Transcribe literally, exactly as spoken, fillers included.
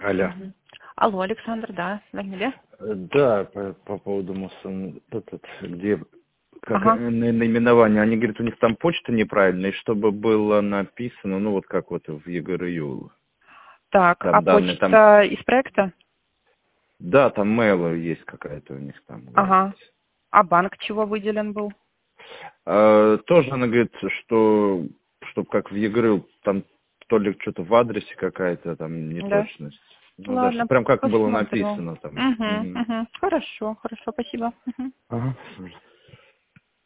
Алло. Мгм. Алло, Александр, да, звонили? Э, Да, по, по поводу Мосон, этот, где, как Ага. э, на- наименование, они говорят, у них там почта неправильная, и чтобы было написано, ну вот как вот в ЕГРЮ, Так, а там данные, там, почта из проекта? да, там mail есть какая-то у них там, Ага. говорится. А банк чего выделен был? А, тоже она говорит, что, чтобы как в ЕГРЮ, там то ли что-то в адресе какая-то там Да. неточность. Ну да, что Ладно, прям как было посмотрю. написано там. Угу, Мгм. угу. Хорошо, хорошо, спасибо. Мгм. Ага.